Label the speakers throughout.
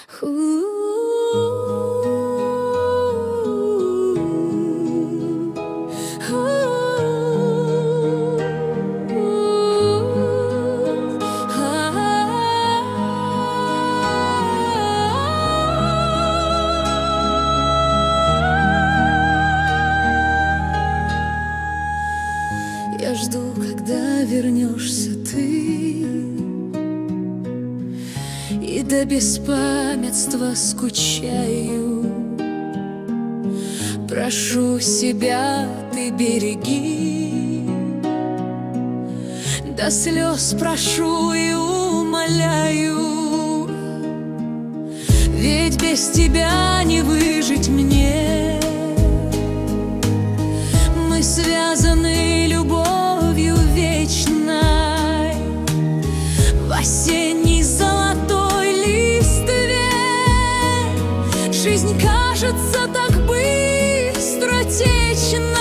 Speaker 1: Я жду, когда вернешься ты, и до беспамятства скучаю. Прошу себя, ты береги, до слез прошу и умоляю, ведь без тебя не выжить мне. Мы связаны любовью вечной в осенней золотой листве. Жизнь кажется так быстротечна,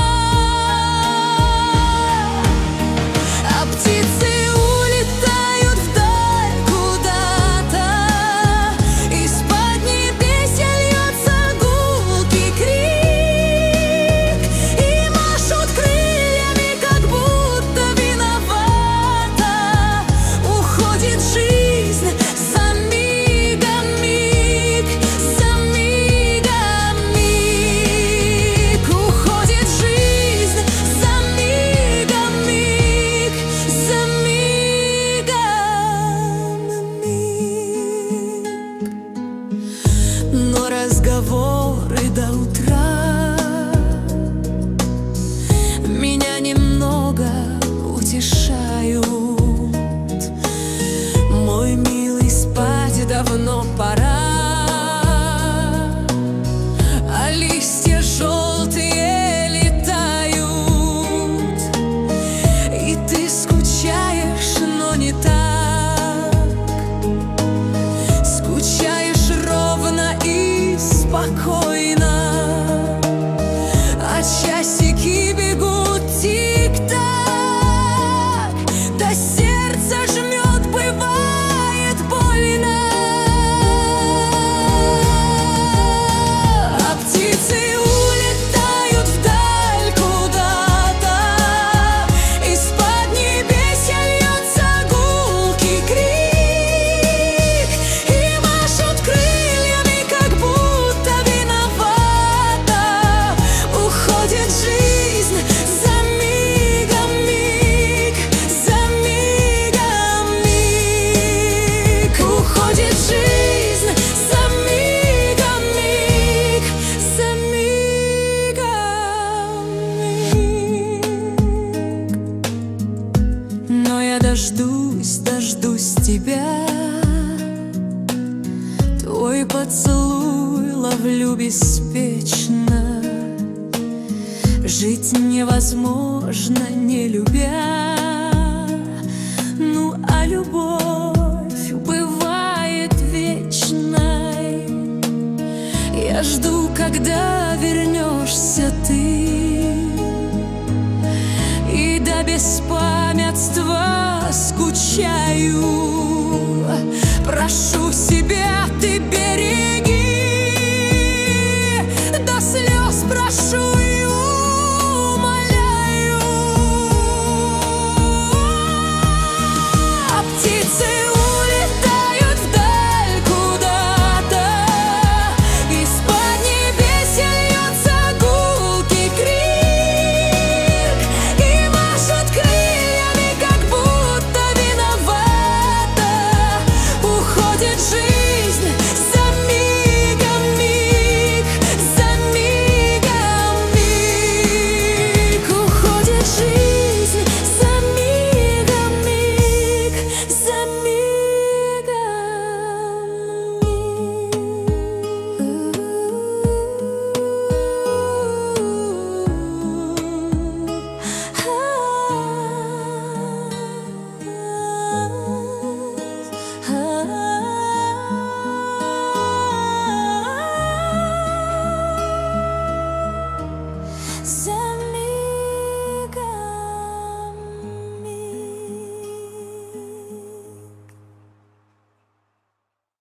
Speaker 1: а птицы улетают вдаль куда-то. Из-под небес льется гулкий крик, и машут крыльями, как будто виновата. Уходит жизнь за мигом миг, за мигом миг. Уходит жизнь за мигом миг, за мигом миг. Но разговоры до утра меня немного утешают. Мой милый, спать давно пора, а листья желтые летают, и ты скучаешь, но не так. Скучаешь ровно и спокойно, а часики бегут тик-так, до сердца жмет, бывает больно. А птицы улетают вдаль куда-то. Из-под небес льется гулкий крик, и машут крыльями, как будто виновата. Уходит жизнь за мигом миг, за мигом миг. Уходит жизнь за мигом миг, за мигом миг. Но я дождусь тебя, твой поцелуй ловлю беспечно. Жить невозможно, не любя. Ну, а любовь бывает вечной. Я жду, когда вернешься ты, и до беспамятства скучаю. Прошу себя,